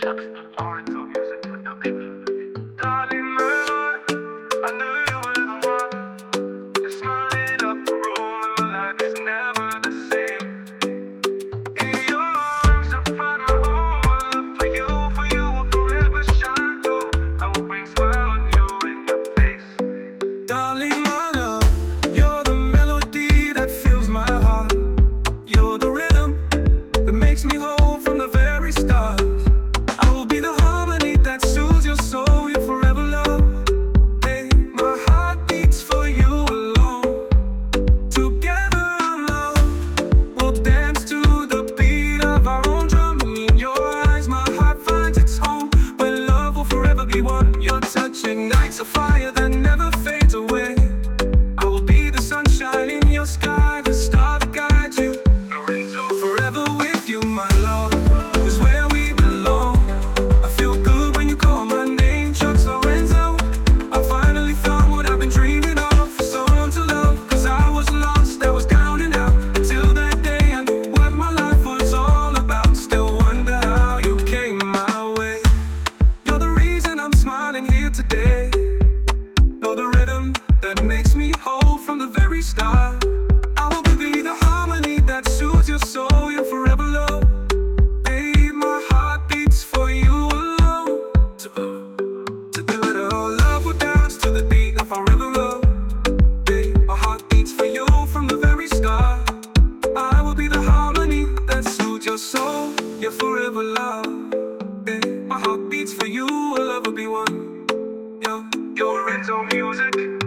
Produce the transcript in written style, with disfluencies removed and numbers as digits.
Oriental music production. Darling, my heart, I knew you were the one. You smile it up the room, and my life is never the same. In your arms, I find my home. I love for you will forever shine through. I will bring smile on you in your face. Darling, my love, you're the melody that fills my heart. You're the rhythm that makes me whole from the very start. I will be the harmony that soothes your soul, you'll forever love. Hey, my heart beats for you alone. Together in love, we'll dance to the beat of our own drum. In your eyes, my heart finds its home, where love will forever be one. Your touch ignites a fire that never fades away. I will be the sunshine in your sky, the star that guides you. Forever with you, my love, is where we belong. I feel good when you call my name, Chuck Lorenzo. I finally found what I've been dreaming of for so long to love. Cause I was lost, I was down and out, until that day I knew what my life was all about. Still wonder how you came my way. You're the reason I'm smiling here today. You're the rhythm that makes me whole from the very start. I will be the harmony that soothes your soul, you'll forever love. Babe, my heart beats for you alone. Together, our love will dance to the beat of our river love. Babe, my heart beats for you from the very start. I will be the harmony that soothes your soul, you'll forever love. Babe, my heart beats for you, we'll ever be one. Yo, your Renzo music.